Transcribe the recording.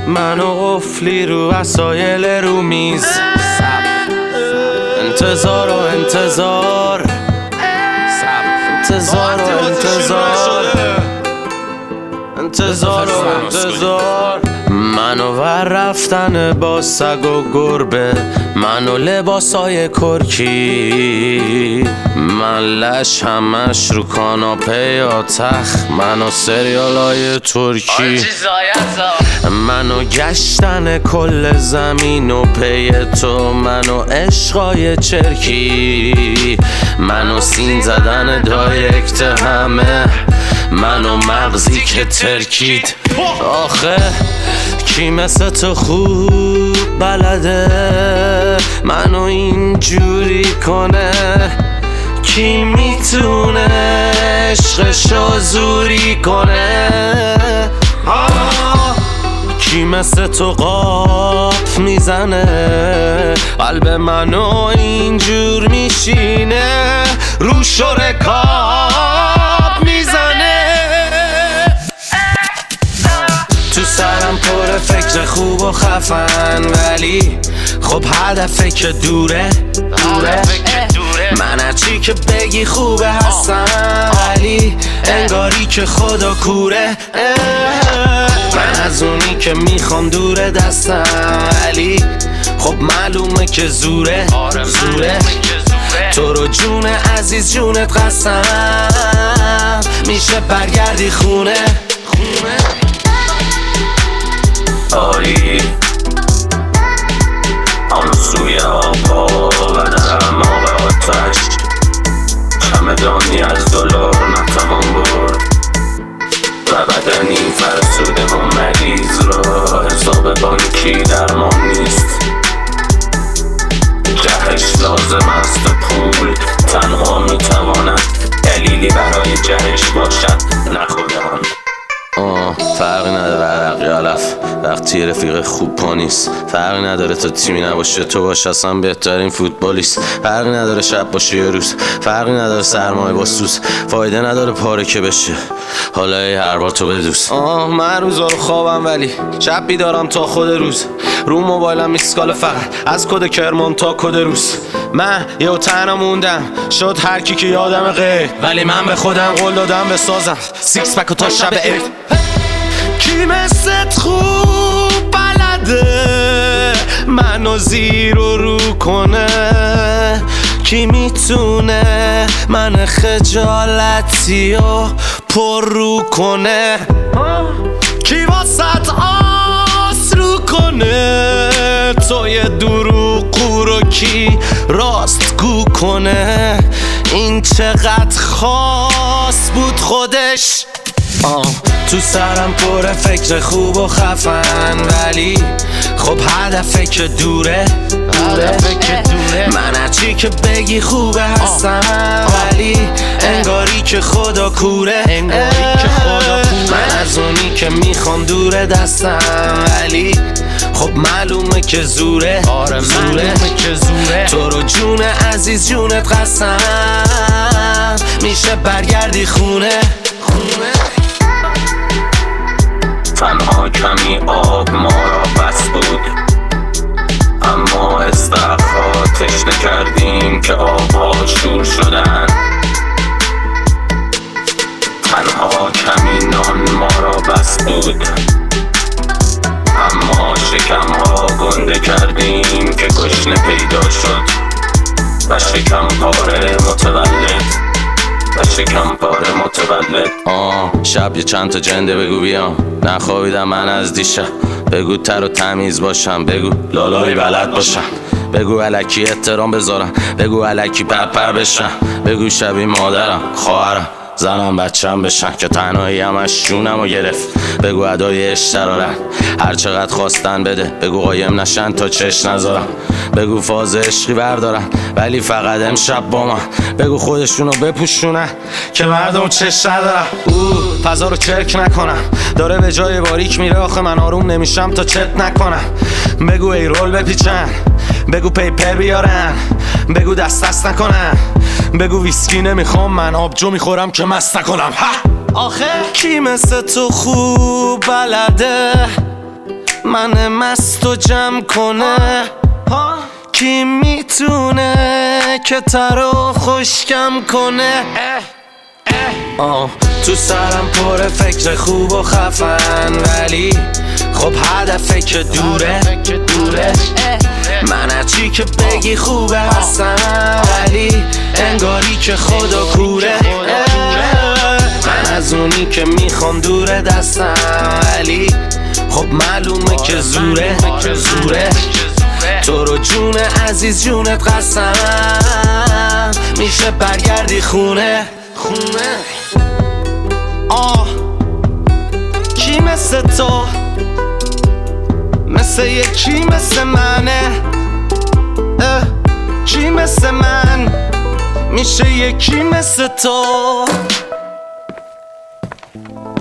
منو قفلی رو وسایل رو میز، انتظار و انتظار، انتظار و انتظار، انتظار و انتظار. منو ور رفتن با سگ و گربه، منو لباسای کرکی، من لش همش رو کاناپه یا تخت، منو سریالای ترکی، منو گشتن کل زمین و پی تو، منو عشقای چرکی، منو سین زدن دایرکت همه، منو مغزی که ترکید. آخه کی مثل تو خوب بلده منو اینجوری کنه؟ کی میتونه عشقشو زوری کنه؟ کی مثل تو قاپ میزنه قلب منو اینجور میشینه، رو رکاب میزنه؟ تو سرم پر فکر خوب و خفن، ولی خب هدفه که دوره. من هرچی که بگی خوبه هستم، ولی انگاری که خدا کوره. من از اونی که میخوام دوره دستم، ولی خب معلومه که زوره. تو رو جون عزیز جونت قسم، میشه برگردی خونه. آری آن سوی آبا و درم آب آتش، چمدانی از دلار نتوان برد و بدنی فرسوده و مریض را حساب بانکی درمان نیست. جهش لازم است پول، تنها میتواند دلیلی برای جهش باشد، نخودان. فرقی نداره عرقی علف وقتی رفیق خوب پا نیست، فرقی نداره تا تیمی نباشه تو باش اصلا بهترین فوتبالیست، فرقی نداره شب باشه یه روز، فرقی نداره سرمایه با سوز، فایده نداره پاره که بشه، حالا هر بار تو بدوز. من روزا رو خوابم ولی شب بیدارم تا خود روز، رو موبایلم میسکاله فقط از کد کرمان تا کد روز. من یه تنها موندم شد هر کی که یادم غیر، ولی من به خودم قول دادم بسازم سیکس پک و تا شب عید. کی مثل خوب بلده منو زیر و رو کنه؟ کی میتونه من خجالتی و پر رو کنه؟ کی واسط آس رو کنه؟ تو یه دروغ رو کی راست گو کنه؟ این چقدر خاص بود خودش. تو سرم پر فکر خوب و خفن، ولی خب هدفه که دوره. من هرچی که بگی خوبه هستم، ولی انگاری که خدا کوره. من از اونی که میخوام دوره دستم، ولی خب معلومه که زوره. تو رو جون عزیز جونت قسم، میشه برگردی خونه. تنها کمی آب ما را بس بود، اما استخرها تشنه کردیم که آبها شور شدن. تنها کمی نان ما را بس بود، اما شکمها گنده کردیم که گشنه پیدا شد و شکم پاره متولد. شب یه چند تا جنده بگو بیام، نخوابیدم من از دیشب، بگو تر و تمیز باشم، بگو لالایی بلد باشم، بگو الکی احترام بذارم، بگو الکی پرپر بشم، بگو شبیه مادرم خواهرم زنم بچم بشن که تنهایی همش شونم و گرفت، بگو ادای اشترارن هر چقدر خواستن بده، بگو قایم نشن تا چش نذارم، بگو فاز عشقی بردارن ولی فقط امشب با من، بگو خودشونو بپوشونن که مردم چش ندارن. فضا رو چرک نکنم داره به جای باریک میره، آخه من آروم نمیشم تا چت نکنم، بگو ای رول بپیچن، بگو پیپر بیارن، بگو دست نکنن، بگو ویسکی نمیخوام من آبجو میخورم که مست نکنم. آخه کی مثل تو خوب بلده من مست و جمع کنه؟ کی میتونه که ترو خشکم کنه؟ تو سرم پر فکر خوب و خفن، ولی خب هدفه که دوره. من هرچی که بگی خوبه هستم، ولی انگاری که خدا کوره. من از اونی که میخوام دوره دستم، ولی خب معلومه که زوره. تو رو جون عزیز جونت قسم، میشه برگردی خونه. کی مثل تو، مثل یکی مثل منه؟ کی مثل من میشه یکی مثل تو؟